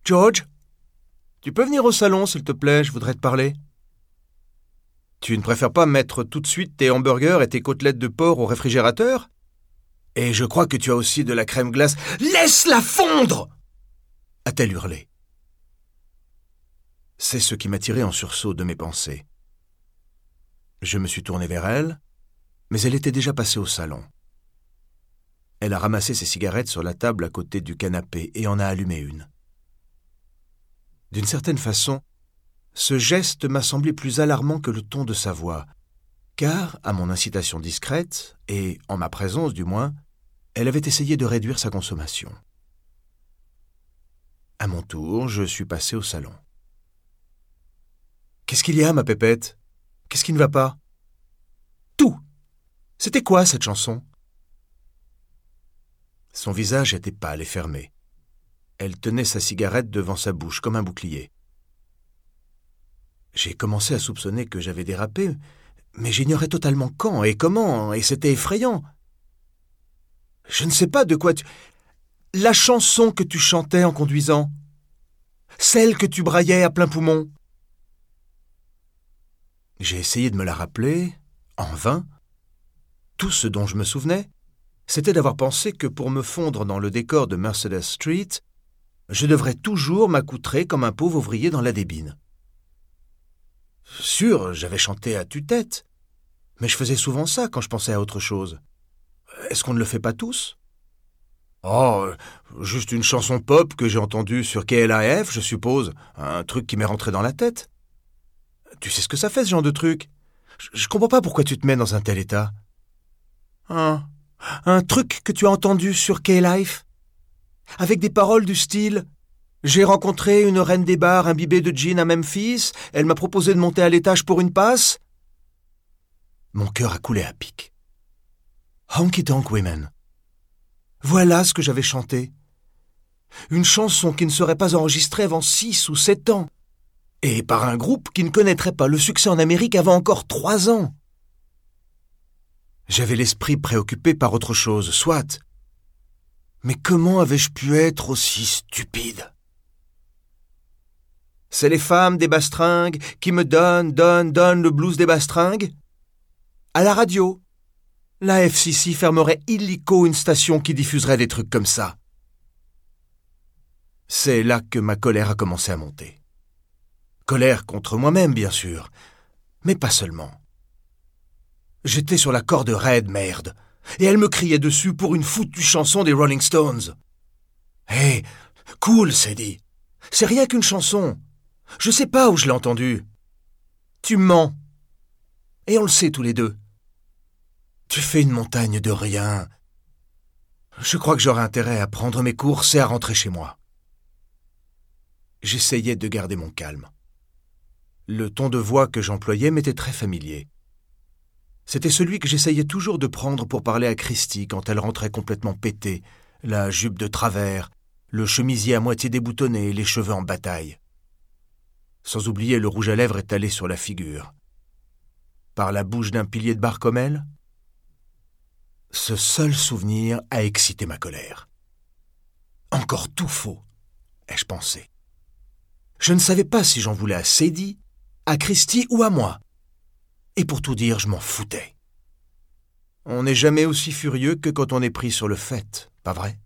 George, tu peux venir au salon, s'il te plaît, je voudrais te parler. Tu ne préfères pas mettre tout de suite tes hamburgers et tes côtelettes de porc au réfrigérateur? Et je crois que tu as aussi de la crème glace. Laisse-la fondre! A-t-elle hurlé. C'est ce qui m'a tiré en sursaut de mes pensées. Je me suis tourné vers elle, mais elle était déjà passée au salon. Elle a ramassé ses cigarettes sur la table à côté du canapé et en a allumé une. D'une certaine façon, ce geste m'a semblé plus alarmant que le ton de sa voix, car, à mon incitation discrète, et en ma présence du moins, elle avait essayé de réduire sa consommation. À mon tour, je suis passé au salon. « Qu'est-ce qu'il y a, ma pépette? Qu'est-ce qui ne va pas? » « Tout! C'était quoi, cette chanson? » Son visage était pâle et fermé. Elle tenait sa cigarette devant sa bouche, comme un bouclier. J'ai commencé à soupçonner que j'avais dérapé, mais j'ignorais totalement quand et comment, et c'était effrayant. « Je ne sais pas de quoi tu... La chanson que tu chantais en conduisant. Celle que tu braillais à plein poumon. » J'ai essayé de me la rappeler, en vain. Tout ce dont je me souvenais, c'était d'avoir pensé que pour me fondre dans le décor de Mercedes Street, je devrais toujours m'accoutrer comme un pauvre ouvrier dans la débine. Sûr, j'avais chanté à tue-tête, mais je faisais souvent ça quand je pensais à autre chose. Est-ce qu'on ne le fait pas tous? Oh, juste une chanson pop que j'ai entendue sur KLIF, je suppose, un truc qui m'est rentré dans la tête. Tu sais ce que ça fait, ce genre de truc? Je comprends pas pourquoi tu te mets dans un tel état. Un truc que tu as entendu sur K-Life, avec des paroles du style « J'ai rencontré une reine des bars imbibée de gin à Memphis, elle m'a proposé de monter à l'étage pour une passe. » Mon cœur a coulé à pic. Honky Tonk Women. Voilà ce que j'avais chanté. Une chanson qui ne serait pas enregistrée avant 6 ou 7 ans, et par un groupe qui ne connaîtrait pas le succès en Amérique avant encore 3 ans. J'avais l'esprit préoccupé par autre chose, soit. Mais comment avais-je pu être aussi stupide? C'est les femmes des bastringues qui me donnent le blues des bastringues? À la radio, la FCC fermerait illico une station qui diffuserait des trucs comme ça. C'est là que ma colère a commencé à monter. Colère contre moi-même, bien sûr, mais pas seulement. J'étais sur la corde raide, merde, et elle me criait dessus pour une foutue chanson des Rolling Stones. Hé, cool, Sadie. C'est rien qu'une chanson. Je sais pas où je l'ai entendue. Tu mens. Et on le sait tous les deux. Tu fais une montagne de rien. Je crois que j'aurais intérêt à prendre mes courses et à rentrer chez moi. J'essayais de garder mon calme. Le ton de voix que j'employais m'était très familier. C'était celui que j'essayais toujours de prendre pour parler à Christy quand elle rentrait complètement pétée, la jupe de travers, le chemisier à moitié déboutonné et les cheveux en bataille. Sans oublier le rouge à lèvres étalé sur la figure. Par la bouche d'un pilier de bar comme elle? Ce seul souvenir a excité ma colère. Encore tout faux, ai-je pensé. Je ne savais pas si j'en voulais à Sadie, à Christy ou à moi. Et pour tout dire, je m'en foutais. On n'est jamais aussi furieux que quand on est pris sur le fait, pas vrai?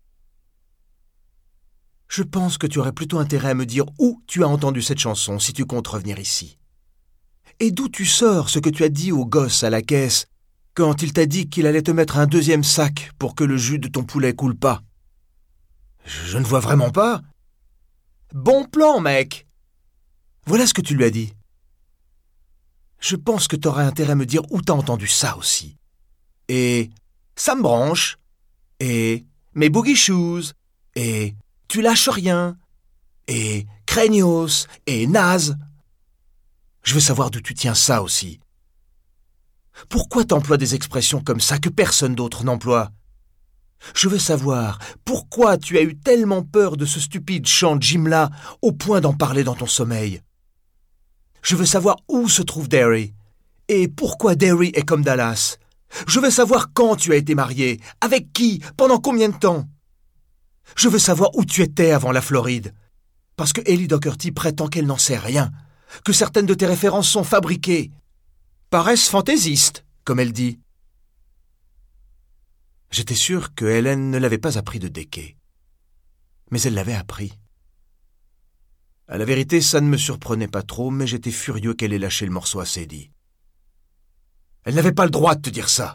Je pense que tu aurais plutôt intérêt à me dire où tu as entendu cette chanson si tu comptes revenir ici. Et d'où tu sors ce que tu as dit au gosse à la caisse quand il t'a dit qu'il allait te mettre un 2e sac pour que le jus de ton poulet coule pas? Je ne vois vraiment pas. Bon plan, mec! Voilà ce que tu lui as dit. Je pense que t'aurais intérêt à me dire où t'as entendu ça aussi. Et ça me branche. Et mes boogie shoes. Et tu lâches rien. Et craignos. Et naze. Je veux savoir d'où tu tiens ça aussi. Pourquoi t'emploies des expressions comme ça que personne d'autre n'emploie? Je veux savoir pourquoi tu as eu tellement peur de ce stupide chant de Jim-là au point d'en parler dans ton sommeil. Je veux savoir où se trouve Derry et pourquoi Derry est comme Dallas. Je veux savoir quand tu as été marié, avec qui, pendant combien de temps. Je veux savoir où tu étais avant la Floride Parce que Ellie Doherty prétend qu'elle n'en sait rien, que certaines de tes références sont fabriquées, paraissent fantaisistes, comme elle dit. J'étais sûr que Hélène ne l'avait pas appris de Deckey. Mais elle l'avait appris. À la vérité, ça ne me surprenait pas trop, mais j'étais furieux qu'elle ait lâché le morceau à Sadie. Elle n'avait pas le droit de te dire ça.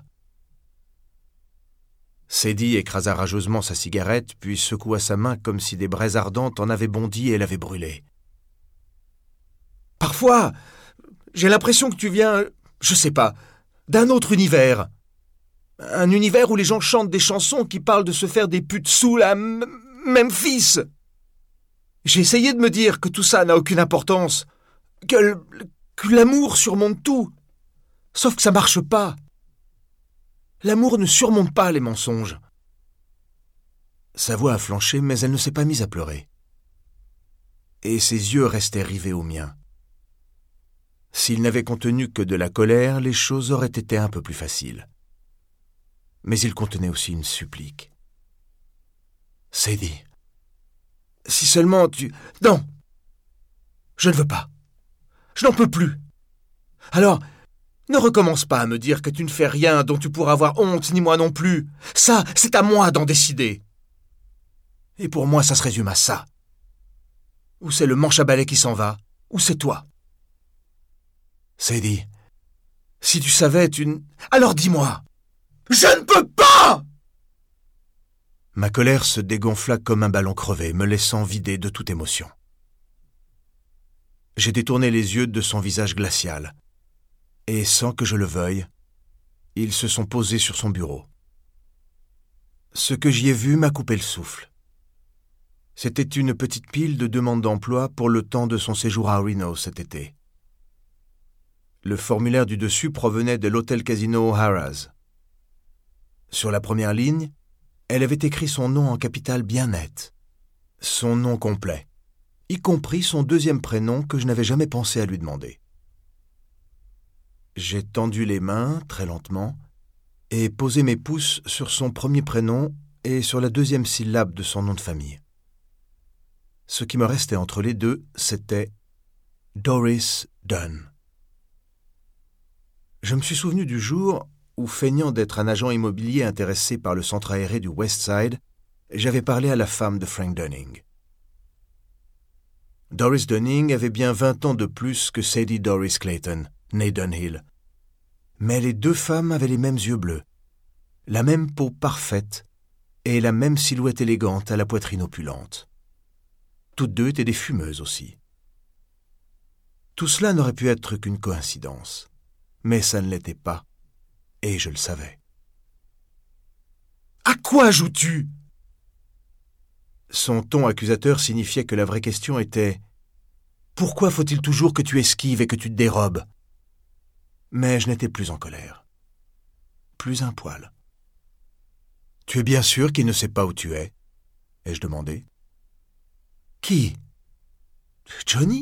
Sadie écrasa rageusement sa cigarette, puis secoua sa main comme si des braises ardentes en avaient bondi et l'avaient brûlée. « Parfois, j'ai l'impression que tu viens, je sais pas, d'un autre univers. Un univers où les gens chantent des chansons qui parlent de se faire des putes saoules à Memphis. J'ai essayé de me dire que tout ça n'a aucune importance, que l'amour surmonte tout. Sauf que ça marche pas. L'amour ne surmonte pas les mensonges. » Sa voix a flanché, mais elle ne s'est pas mise à pleurer. Et ses yeux restaient rivés aux miens. S'ils n'avaient contenu que de la colère, les choses auraient été un peu plus faciles. Mais ils contenaient aussi une supplique. « Sadie, si seulement tu... Non! Je ne veux pas. Je n'en peux plus. Alors, ne recommence pas à me dire que tu ne fais rien dont tu pourras avoir honte, ni moi non plus. Ça, c'est à moi d'en décider. Et pour moi, ça se résume à ça. Ou c'est le manche à balai qui s'en va, ou c'est toi. Sadie, si tu savais, Alors dis-moi! Je ne peux pas! Ma colère se dégonfla comme un ballon crevé, me laissant vidé de toute émotion. J'ai détourné les yeux de son visage glacial, et sans que je le veuille, ils se sont posés sur son bureau. Ce que j'y ai vu m'a coupé le souffle. C'était une petite pile de demandes d'emploi pour le temps de son séjour à Reno cet été. Le formulaire du dessus provenait de l'hôtel-casino Harrah's. Sur la première ligne, elle avait écrit son nom en capitale bien nette, son nom complet, y compris son deuxième prénom que je n'avais jamais pensé à lui demander. J'ai tendu les mains, très lentement, et posé mes pouces sur son premier prénom et sur la deuxième syllabe de son nom de famille. Ce qui me restait entre les deux, c'était Doris Dunn. Je me suis souvenu du jour où, feignant d'être un agent immobilier intéressé par le centre aéré du West Side, j'avais parlé à la femme de Frank Dunning. Doris Dunning avait bien 20 ans de plus que Sadie Doris Clayton, née Dunhill. Mais les deux femmes avaient les mêmes yeux bleus, la même peau parfaite et la même silhouette élégante à la poitrine opulente. Toutes deux étaient des fumeuses aussi. Tout cela n'aurait pu être qu'une coïncidence, mais ça ne l'était pas, et je le savais. « À quoi joues-tu » Son ton accusateur signifiait que la vraie question était « Pourquoi faut-il toujours que tu esquives et que tu te dérobes ?» Mais je n'étais plus en colère. Plus un poil. « Tu es bien sûr qu'il ne sait pas où tu es ?» ai-je demandé. « Qui ? Johnny ?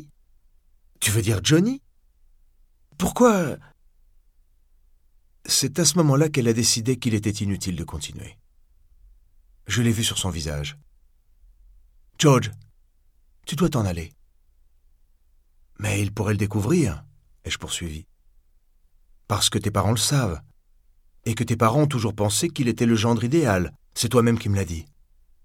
Tu veux dire Johnny ? Pourquoi ?» C'est à ce moment-là qu'elle a décidé qu'il était inutile de continuer. Je l'ai vu sur son visage. « George, tu dois t'en aller. »« Mais il pourrait le découvrir, » ai-je poursuivi. « Parce que tes parents le savent, et que tes parents ont toujours pensé qu'il était le gendre idéal. C'est toi-même qui me l'as dit. »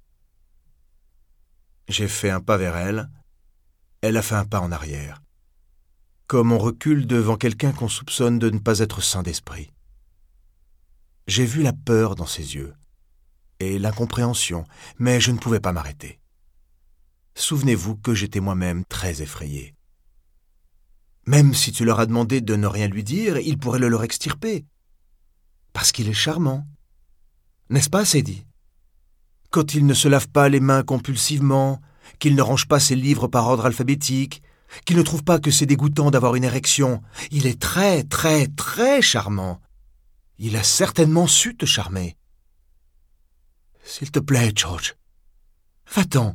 J'ai fait un pas vers elle. Elle a fait un pas en arrière. Comme on recule devant quelqu'un qu'on soupçonne de ne pas être sain d'esprit. J'ai vu la peur dans ses yeux, et l'incompréhension, mais je ne pouvais pas m'arrêter. Souvenez-vous que j'étais moi-même très effrayé. Même si tu leur as demandé de ne rien lui dire, ils pourraient le leur extirper. Parce qu'il est charmant. N'est-ce pas, Sadie ? Quand il ne se lave pas les mains compulsivement, qu'il ne range pas ses livres par ordre alphabétique, qu'il ne trouve pas que c'est dégoûtant d'avoir une érection, il est très, très, très charmant. Il a certainement su te charmer. S'il te plaît, George, va-t'en.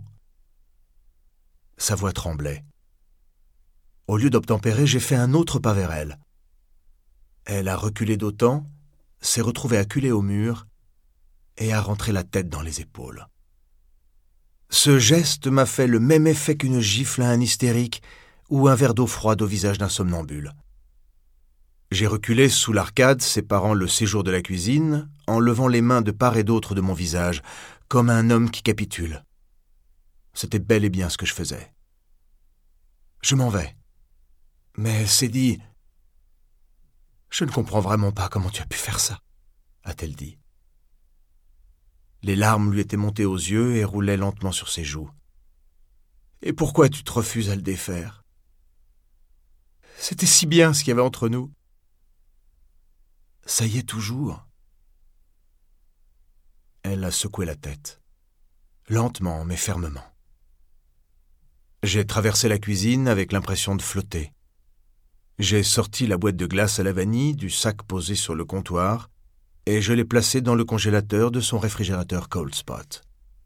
Sa voix tremblait. Au lieu d'obtempérer, j'ai fait un autre pas vers elle. Elle a reculé d'autant, s'est retrouvée acculée au mur et a rentré la tête dans les épaules. Ce geste m'a fait le même effet qu'une gifle à un hystérique ou un verre d'eau froide au visage d'un somnambule. J'ai reculé sous l'arcade séparant le séjour de la cuisine, en levant les mains de part et d'autre de mon visage, comme un homme qui capitule. C'était bel et bien ce que je faisais. Je m'en vais. Mais Sadie, je ne comprends vraiment pas comment tu as pu faire ça, a-t-elle dit. Les larmes lui étaient montées aux yeux et roulaient lentement sur ses joues. Et pourquoi tu te refuses à le défaire? C'était si bien ce qu'il y avait entre nous. Ça y est toujours. Elle a secoué la tête, lentement mais fermement. J'ai traversé la cuisine avec l'impression de flotter. J'ai sorti la boîte de glace à la vanille du sac posé sur le comptoir et je l'ai placée dans le congélateur de son réfrigérateur Cold Spot.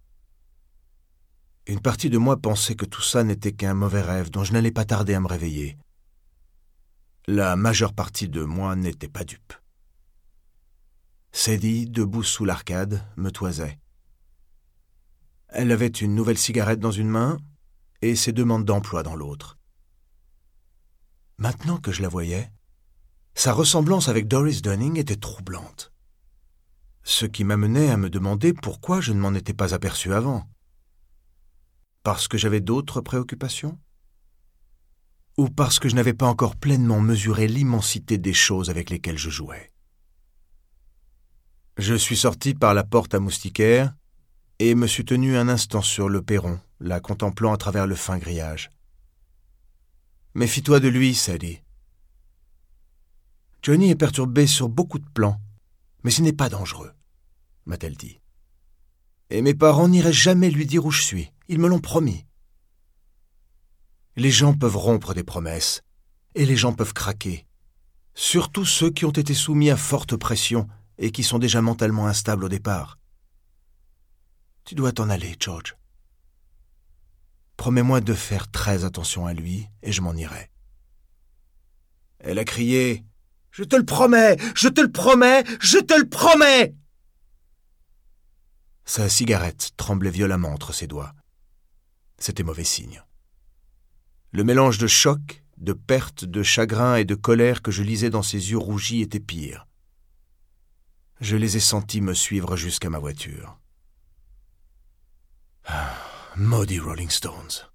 Une partie de moi pensait que tout ça n'était qu'un mauvais rêve dont je n'allais pas tarder à me réveiller. La majeure partie de moi n'était pas dupe. Sadie, debout sous l'arcade, me toisait. Elle avait une nouvelle cigarette dans une main et ses demandes d'emploi dans l'autre. Maintenant que je la voyais, sa ressemblance avec Doris Dunning était troublante. Ce qui m'amenait à me demander pourquoi je ne m'en étais pas aperçu avant. Parce que j'avais d'autres préoccupations? Ou parce que je n'avais pas encore pleinement mesuré l'immensité des choses avec lesquelles je jouais? Je suis sorti par la porte à moustiquaires et me suis tenu un instant sur le perron, la contemplant à travers le fin grillage. « Méfie-toi de lui, Sadie. Johnny est perturbé sur beaucoup de plans, mais ce n'est pas dangereux, m'a-t-elle dit. Et mes parents n'iraient jamais lui dire où je suis, ils me l'ont promis. Les gens peuvent rompre des promesses, et les gens peuvent craquer, surtout ceux qui ont été soumis à forte pression et qui sont déjà mentalement instables au départ. Tu dois t'en aller, George. Promets-moi de faire très attention à lui, et je m'en irai. » Elle a crié « Je te le promets! Je te le promets! Je te le promets !» Sa cigarette tremblait violemment entre ses doigts. C'était mauvais signe. Le mélange de choc, de perte, de chagrin et de colère que je lisais dans ses yeux rougis était pire. Je les ai sentis me suivre jusqu'à ma voiture. Maudits Rolling Stones.